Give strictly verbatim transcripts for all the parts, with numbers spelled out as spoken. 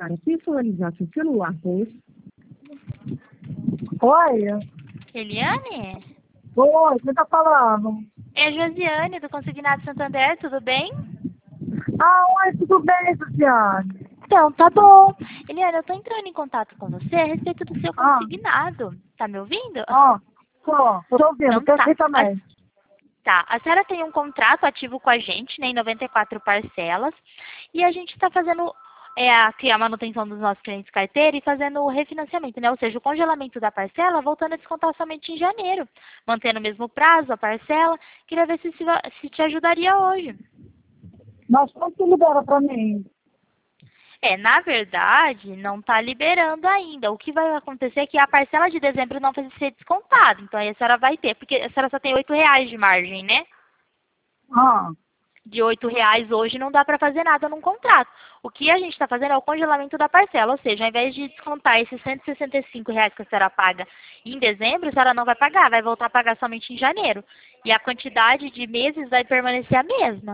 Para personalizar seu celular com Oi? Eliane? Oi, quem tá falando? É a Josiane, do Consignado Santander, tudo bem? Ah, oi, tudo bem, Luciane? Então, tá bom. Eliane, eu tô entrando em contato com você a respeito do seu Ah. consignado. Tá me ouvindo? Ó, tô, tô ouvindo, Então tá. perfeitamente. Tá, a senhora tem um contrato ativo com a gente, né, em noventa e quatro parcelas, e a gente está fazendo é, aqui a manutenção dos nossos clientes carteira e fazendo o refinanciamento, né, ou seja, o congelamento da parcela, voltando a descontar somente em janeiro, mantendo o mesmo prazo, a parcela. Queria ver se, se, se te ajudaria hoje. Mas quanto libera pra mim? É, na verdade, não está liberando ainda. O que vai acontecer é que a parcela de dezembro não vai ser descontada. Então, aí a senhora vai ter, porque a senhora só tem oito reais de margem, né? Ah, De oito reais hoje não dá para fazer nada num contrato. O que a gente está fazendo é o congelamento da parcela, ou seja, ao invés de descontar esses cento e sessenta e cinco reais que a senhora paga em dezembro, a senhora não vai pagar, vai voltar a pagar somente em janeiro. E a quantidade de meses vai permanecer a mesma.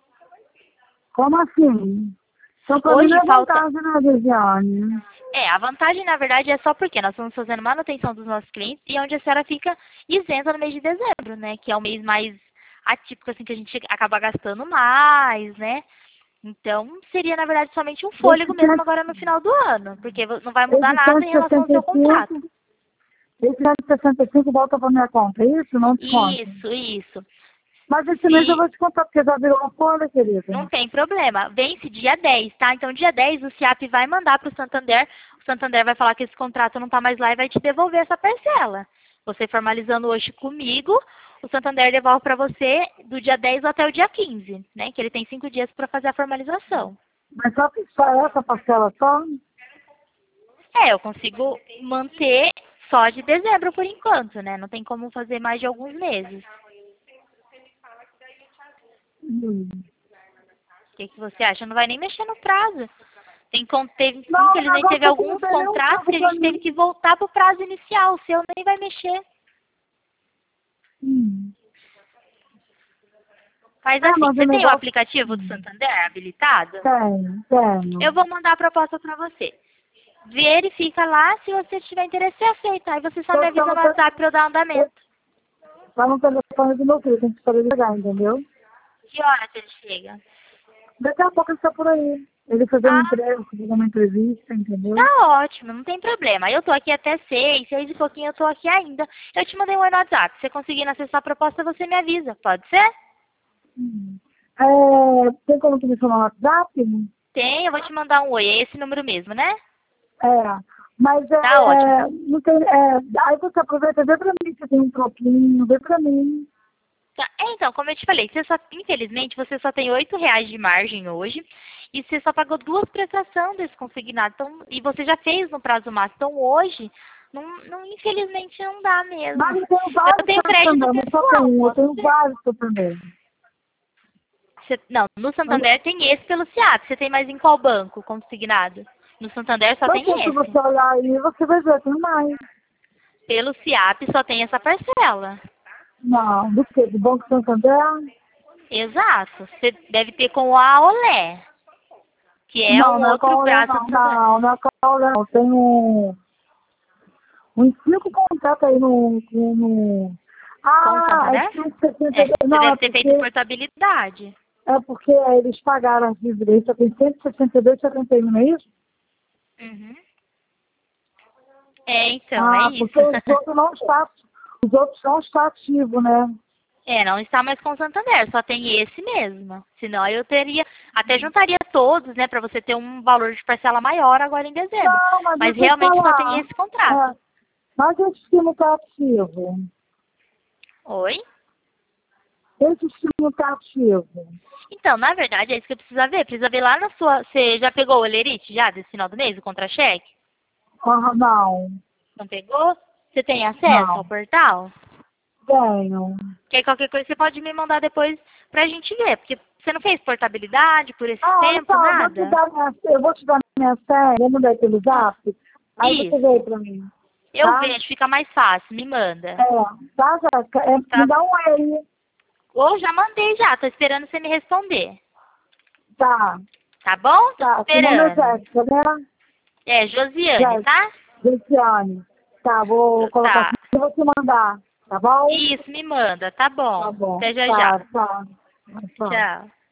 como assim? Então pra Hoje mim não é falta- vantagem, né, Viviane? É, a vantagem, na verdade, é só porque nós estamos fazendo manutenção dos nossos clientes e onde a senhora fica isenta no mês de dezembro, né? Que é o mês mais atípico, assim, que a gente acaba gastando mais, né? Então, seria, na verdade, somente um fôlego Esse mesmo cento- agora no final do ano, porque não vai mudar Esse nada em relação ao seu contrato. cento e sessenta e cinco, esse cento e sessenta e cinco volta pra minha conta, é isso? Não desconta. Isso, isso. Mas esse mês eu Se vou descontar, porque já virou uma folha, querida. não tem problema, vence dia dez, tá? Então, dia dez, o SIAP vai mandar para o Santander, o Santander vai falar que esse contrato não está mais lá e vai te devolver essa parcela. Você formalizando hoje comigo, o Santander devolve para você do dia dez até o dia quinze, né? Que ele tem cinco dias para fazer a formalização. Mas só, só essa parcela só? É, eu consigo manter só de dezembro por enquanto, né? Não tem como fazer mais de alguns meses. Hum. O que, que você acha? Não vai nem mexer no prazo. Tem, con- teve, Não, infelizmente, agora teve você não alguns tem nenhum contratos prazo que a pra gente teve mim. que voltar para o prazo inicial. O seu nem vai mexer. Hum. Faz É, assim, mas o você tem o negócio- aplicativo do Santander habilitado? Tenho, tenho. Eu vou mandar a proposta para você. Verifica lá, se você tiver interesse, você aceita. Aí você só Tô me avisa no falando- WhatsApp para eu dar andamento. Tá no telefone do meu filho, tem que esperar ele ligar, entendeu? Que hora que ele chega? Daqui a pouco ele está por aí. Ele fazer um Ah. emprego, fazer uma entrevista, entendeu? Tá ótimo, não tem problema. Eu tô aqui até seis, seis e pouquinho eu tô aqui ainda. Eu te mandei um oi no WhatsApp. Se você conseguir acessar a proposta, você me avisa. Pode ser? Hum. É, tem como tu me chamar no WhatsApp? Tem, eu vou te mandar um oi. É esse número mesmo, né? É, mas é, Tá ótimo. não tem, é, aí você aproveita, vê pra mim se tem um troquinho, vê pra mim. Tá, é, então, como eu te falei, você só, infelizmente, você só tem oito reais de margem hoje e você só pagou duas prestações desse consignado. Então, e você já fez no prazo máximo. Então, hoje, não, não, infelizmente, não dá mesmo. Mas eu tenho vários Eu tenho crédito também, não só pessoal. tem um, eu Posso tenho ver? vários também. Você- não, no Santander tem esse pelo SIAP. Você tem mais em qual banco consignado? No Santander só Então, tem se esse. você olhar aí, você vai ver, tem mais. Pelo SIAP só tem essa parcela. Não, do que? Do Banco Santander? Exato. Você deve ter com a Olé, que é Não, um não é outro Caolé, braço não, do Santander. não, não é Caolé, não. Tem um, uns cinco contratos aí no... no, no... Com o Ah, Santander? é cento e sessenta É, você não, deve é ter feito porque, portabilidade. é porque eles pagaram as dívidas, só tem cento e sessenta e dois e setenta e um, não é isso? Uhum. É, então, Ah, é isso. porque os outros não estão, os outros não estão ativos, né? É, não está mais com o Santander, só tem esse mesmo. Senão eu teria, até juntaria todos, né, para você ter um valor de parcela maior agora em dezembro. Não, mas, Mas deixa eu realmente só falar. tem esse contrato. É, mas esse filme está ativo. Oi? Esse filme está ativo. Então, na verdade, é isso que eu preciso ver. Precisa ver lá na sua... Você já pegou o Olerite já, desse final do mês, o contra-cheque? Ah, não, Não pegou? Você tem acesso Não. ao portal? tenho. Que aí qualquer coisa você pode me mandar depois pra gente ver. Porque você não fez portabilidade por esse Ah, tempo, então, eu vou te nada? dar minha, eu vou te dar minha série, vamos dar pelo zap, aí Isso. você vê pra mim. Eu Tá? vejo, fica mais fácil, me manda. É, tá, Jéssica? É, Tá. Me dá um oi aí. Ou já mandei já, tô esperando você me responder. Tá, Tá bom? Tô tá. Seu nome é esperando. Jéssica, né? É, Josiane, Já- tá? Josiane. Tá, vou colocar Tá. aqui e vou te mandar, tá bom? Isso, me manda, tá bom. Tá bom. Até já tá, já. Tá, tá. Tchau.